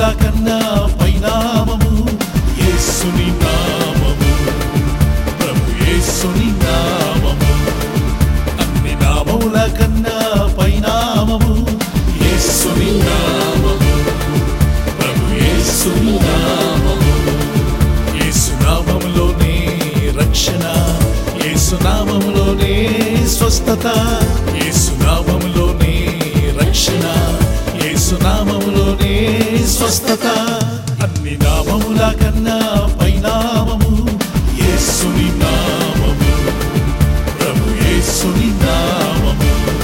కన్నా పైనామము యేసుని నామము, ప్రభు యేసుని నామము. అన్ని నామముల కన్నా పైనామము యేసుని నామము, ప్రభు యేసుని నామము. యేసు నామములోనే రక్షణ, యేసు నామములోనే స్వస్థత, యేసు నామములోనే రక్షణ, యేసు నామములోనే స్వస్థత. అన్ని నామముల కన్నా పైనామము యేసుని నామము, ప్రభు యేసుని నామము.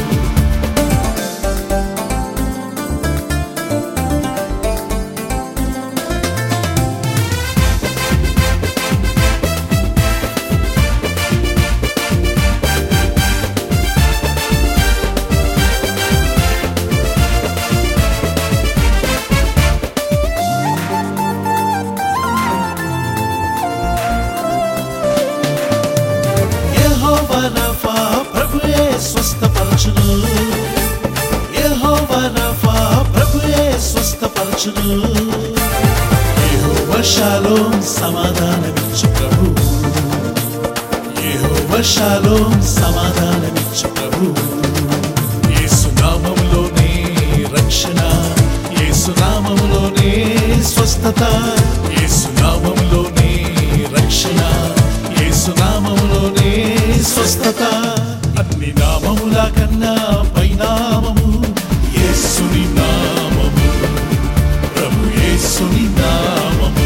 యెహోవా రఫా ప్రభువే స్వస్థపరచును, యెహోవా రఫా ప్రభువే స్వస్థపరచును. యెహోవా షాలోమ్ సమాధానమిచ్చు ప్రభు, యెహోవా షాలోమ్ సమాధానమిచ్చు ప్రభు. యేసు నామములోనే రక్షణ, యేసు నామములోనే స్వస్థత, యేసు నామములోనే రక్షణ, యేసు నామములోనే స్వస్థత. అన్ని నామముల కన్నా పైనామము యేసుని నామము, ప్రభు యేసుని నామము.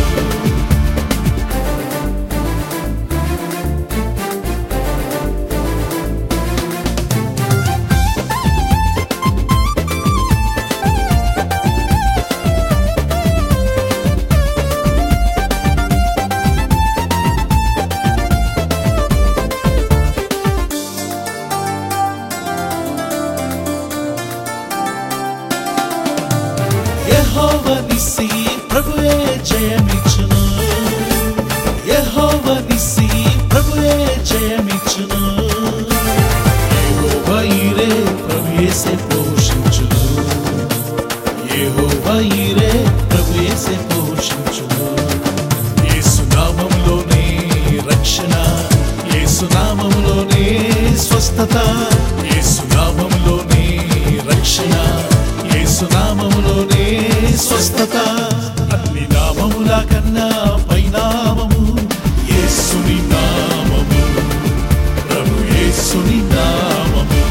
యెహోవా నిస్సి ప్రభువే జయమిచ్చును, యెహోవా నిస్సి ప్రభువే జయమిచ్చును. యెహోవా ఈరే ప్రభు యేసే పోషించును, యెహోవా ఈరే ప్రభు యేసే పోషించును. యేసు నామములోనే రక్షణ, యేసు నామములోనే స్వస్థత, యేసు నామములోనే రక్షణ, యేసు నామములోనే స్వస్థత. అన్ని నామముల కన్నా పైనామము యేసుని నామము, ప్రభు యేసుని నామము.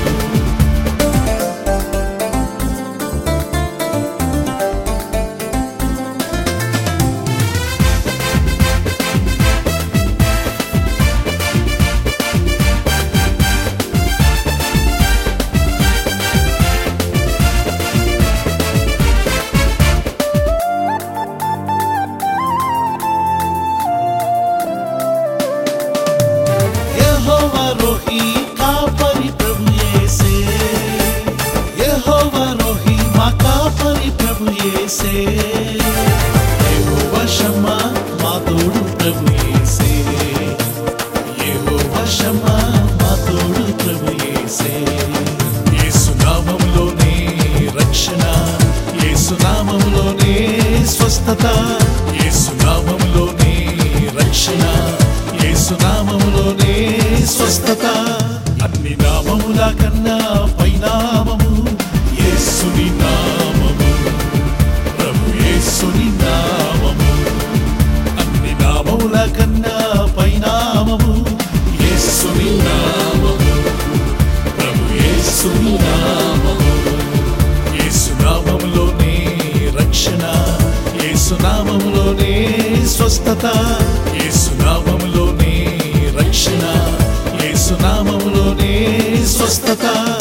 యెహోవా రోహి కాపరి ప్రభు యేసే, యెహోవా రోహి మా కాపరి ప్రభు యేసే. యెహోవా షమ్మా మా తోడు ప్రభు యేసే, యెహోవా షమ్మా మా తోడు ప్రభు యేసే. యేసు నామములోనే రక్షణ, యేసు నామములోనే స్వస్థత, యేసు నామములోనే రక్షణ, యేసు నామములోనే స్వస్థత. అన్ని నామముల కన్నా పైనామము యేసుని నామము, ప్రభు యేసుని నామము. అన్ని నామముల కన్నా పైనామము యేసుని నామము, ప్రభు యేసుని నామము. యేసు నామములోనే రక్షణ, యేసు నామములోనే స్వస్థత, యేసు నామములోనే రక్షణ, యేసు నామములోనే స్వస్థత.